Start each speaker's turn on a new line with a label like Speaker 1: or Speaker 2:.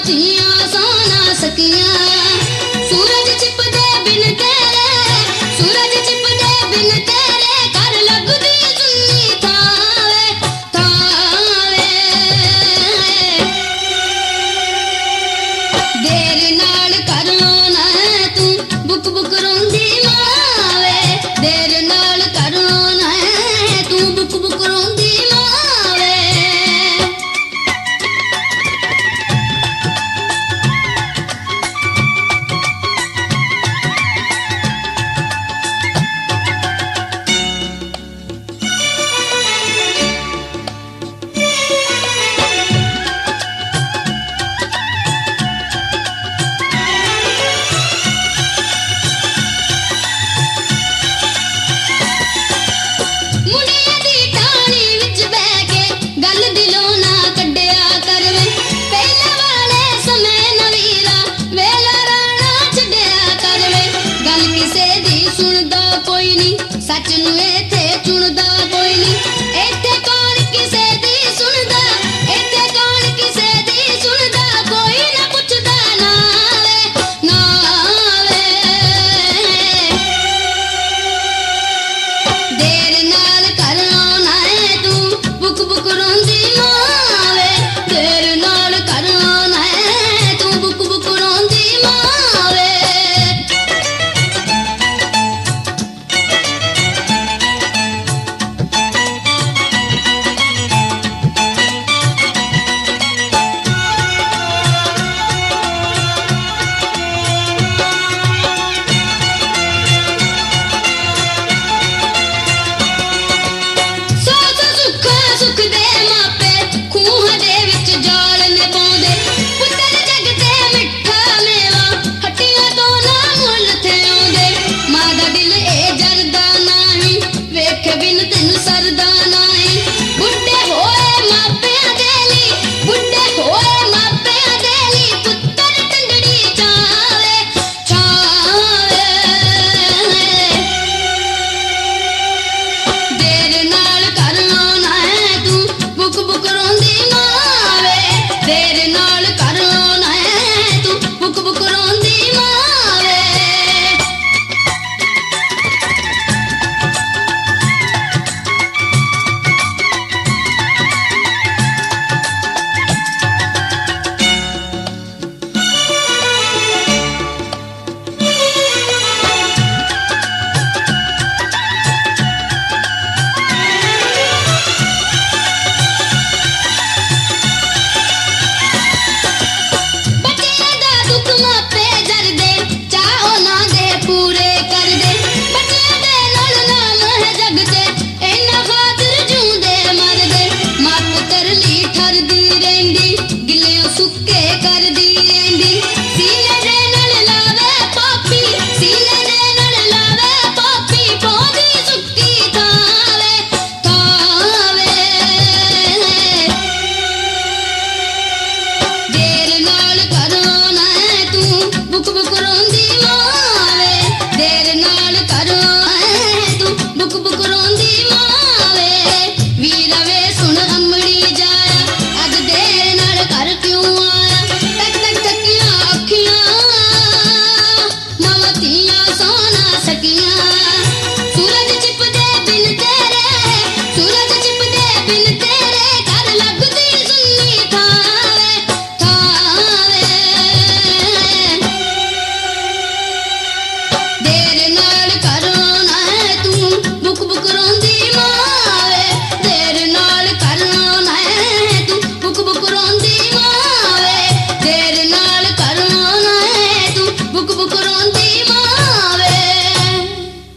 Speaker 1: धीआं सो ना सकियां। सूरज छिपदे बिन तेरे, सूरज छिपदे बिन तेरे, कर लगदी सुन्नी थावे थावे। देर नाल कर ना तू बुक बुक रोंदी मावे, देर नाल कर ना तू बुक बुक रोंदी मावे। मुंडिया दी टाणी विच बह के गल दिलों ना कड्डिया कर वे, पहले वाले समय नवीरा वेला राणा छड्डिया कर वे। गल किसे दी सुनदा कोई नी, सच नूं इत्थे चुनदा कोई नी। इत्थे कौन किसे दी सुनदा, इत्थे कौन किसे दी सुनदा, कोई ना पुछदा नावे नावे। देर नाल कर ना तू बुक बुक रोंदी मावे, देर नाल कर ना तू बुक बुक रोंदी मावे। सौ सौ सुख सुख दे मापे खूह दे विच जाल ने पाउंदे, पुत्तर जग ते मिठा मेवा हट्टियां तो ना मुल थे आउंदे। मां दा दिल ए जरदा नाही, वेख बिन तैनूं सरदा नाही। बुढ़े होए मापियां दे ली, बुढ़े होए मापियां दे ली, पुत्तर टंडड़ी चावे चावे। देर नाल कर ना तू बुक बुक रोंदी मावे, देर नाल कर ना तू बुक बुक रोंदी मावे। बच्चियां दा दुख मापे जरदे, चाहो ना दे पूरे कर दे। बच्चियां दे नाल नाम है जग च, इन्हां खातिर जूंदे मरदे। मां पुत्तर ली ठरदी रहिंदी, गिल्लियों सुक्के कर